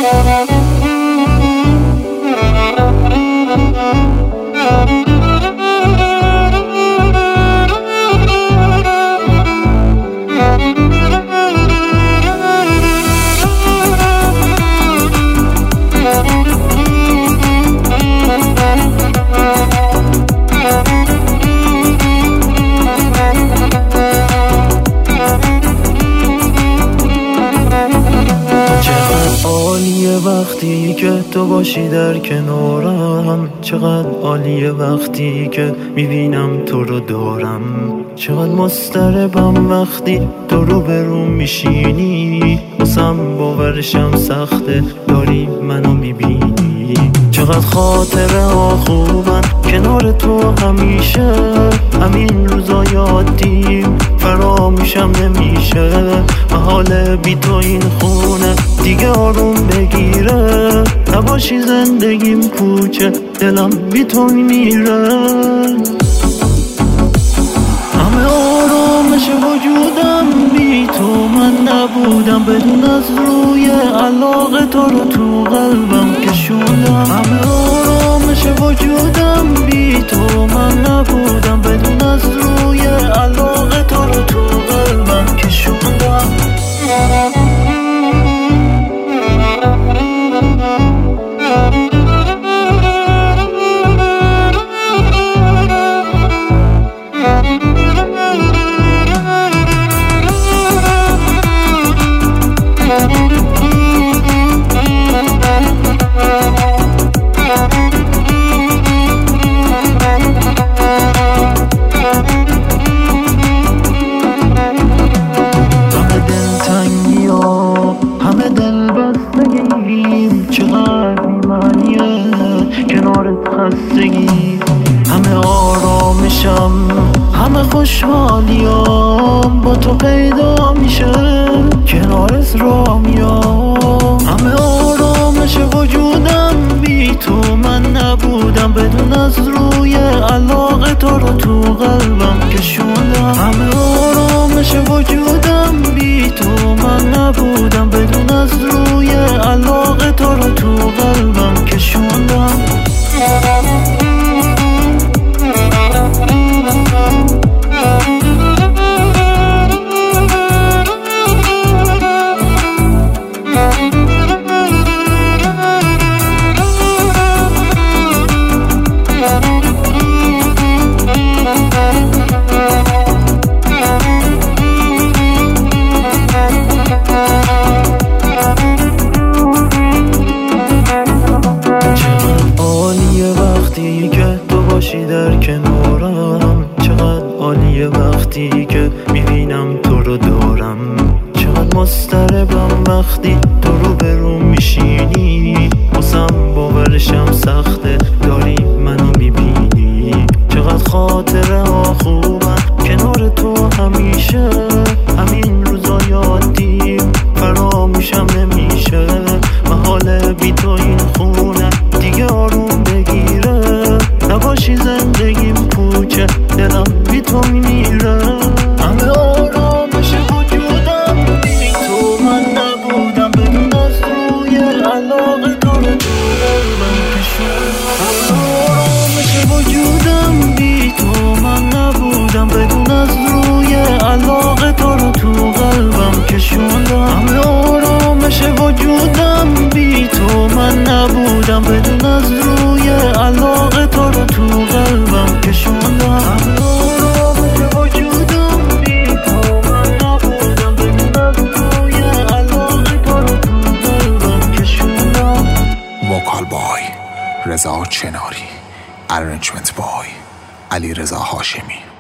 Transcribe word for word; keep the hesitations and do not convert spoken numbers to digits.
وقتی که تو باشی در کنارم، چقدر عالیه وقتی که میبینم تو رو دارم. چقدر مضطربم وقتی تو رو برون میشینی، بسم باورشم سخته داری منو میبینی. چقدر خاطره ها خوبن کنار تو همیشه، همین روزا یادیم فراموشم نمیشه. محاله بی تو این خونه دیگه آروم بگیره، نباشی زندگیم کوچه دلم بی تو میمیره. همه آرامش وجودم بی تو من نبودم، بدون از روی علاقه تو رو تو قلبم کشوندم. همه آرامش وجودم بی تو من نبودم، بدون از روی علاقه تو رو تو قلبم کشوندم. چقدر بی‌معنیه کنارت خستگی، همه آرامشم همه خوشحالیام با تو پیدا میشه، کنارت را میام. همه آرامش وجودم بی تو من نبودم، بدون از روی علاقه تو رو تو قلبم کشوندم. همه آرامش وجودم بی تو من نبودم، بدون از روی علاقه تو رو تو قلبم کشوندم. در کنارم، چقدر عالیه وقتی که میبینم تو رو دارم. چقدر مضطربم وقتی تو رو برون میشینی، بسم باورشم سخته داری منو میبینی. چقدر خاطره ها خوبن کنار تو همیشه، همین روزا یادیم فراموشم نمیشه. محاله بی تو این خونه دیگه آروم بگیره، نباشی زندگیم پوچه دلم بی تو میمیره. همه آرامش وجودم بی تو من نبودم، بدون از روی علاقه تو رو تو قلبم کشوندم. همه آرامش وجودم بی تو من نبودم، بدون از روی علاقه تو رو تو قلبم کشوندم. همه آرامش وجودم بی تو من نبودم، بدون از روی علاقه تو رو تو قلبم کشوندم. همه آرامش وجودم بی تو من نبودم، بدون از روی علاقه تو رو تو قلبم کشوندم. وکال بای رضا چناری، ارنجمنت بای علی رضا هاشمی.